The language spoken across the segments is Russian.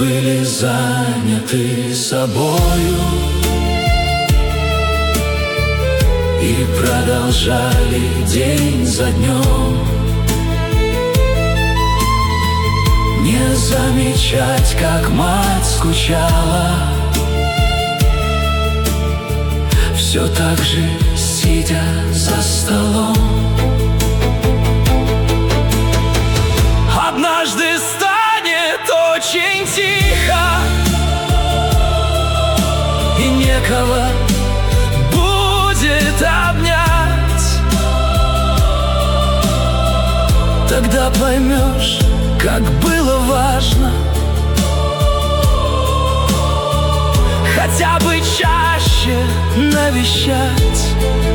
были заняты собою и продолжали день за днем не замечать, как мать скучала, все так же сидя за столом. Однажды станет очень тихо, и некого будет обнять. Тогда поймешь, как было важно хотя бы чаще навещать.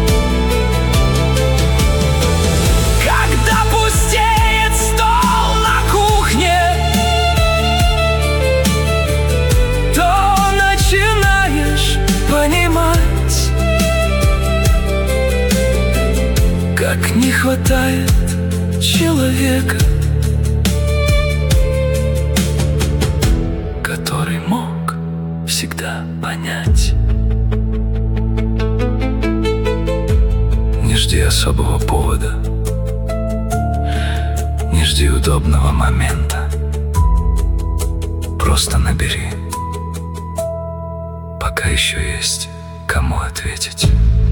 Когда пустеет стол на кухне, то начинаешь понимать, как не хватает человека, который мог всегда понять. Не жди особого повода, не жди удобного момента. Просто набери, пока еще есть кому ответить.